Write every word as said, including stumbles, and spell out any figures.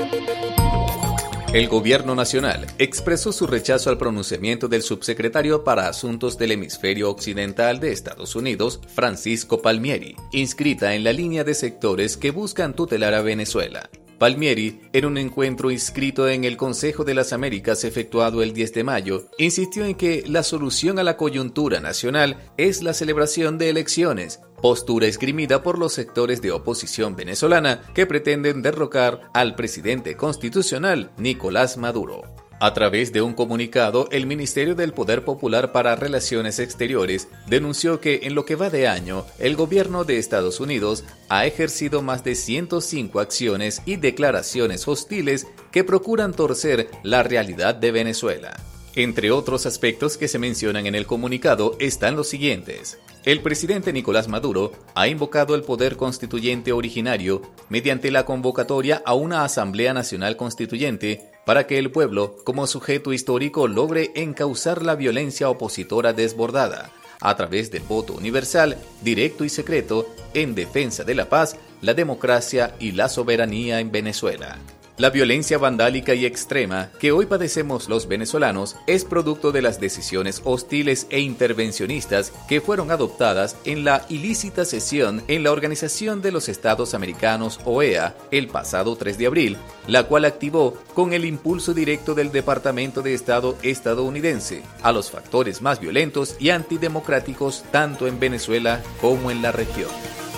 El Gobierno Nacional expresó su rechazo al pronunciamiento del subsecretario para Asuntos del Hemisferio Occidental de Estados Unidos, Francisco Palmieri, inscrita en la línea de sectores que buscan tutelar a Venezuela. Palmieri, en un encuentro inscrito en el Consejo de las Américas efectuado el diez de mayo, insistió en que la solución a la coyuntura nacional es la celebración de elecciones, postura esgrimida por los sectores de oposición venezolana que pretenden derrocar al presidente constitucional Nicolás Maduro. A través de un comunicado, el Ministerio del Poder Popular para Relaciones Exteriores denunció que en lo que va de año, el gobierno de Estados Unidos ha ejercido más de ciento cinco acciones y declaraciones hostiles que procuran torcer la realidad de Venezuela. Entre otros aspectos que se mencionan en el comunicado están los siguientes. El presidente Nicolás Maduro ha invocado el poder constituyente originario mediante la convocatoria a una Asamblea Nacional Constituyente para que el pueblo, como sujeto histórico, logre encauzar la violencia opositora desbordada a través del voto universal, directo y secreto en defensa de la paz, la democracia y la soberanía en Venezuela. La violencia vandálica y extrema que hoy padecemos los venezolanos es producto de las decisiones hostiles e intervencionistas que fueron adoptadas en la ilícita sesión en la Organización de los Estados Americanos O E A el pasado tres de abril, la cual activó con el impulso directo del Departamento de Estado estadounidense a los factores más violentos y antidemocráticos tanto en Venezuela como en la región.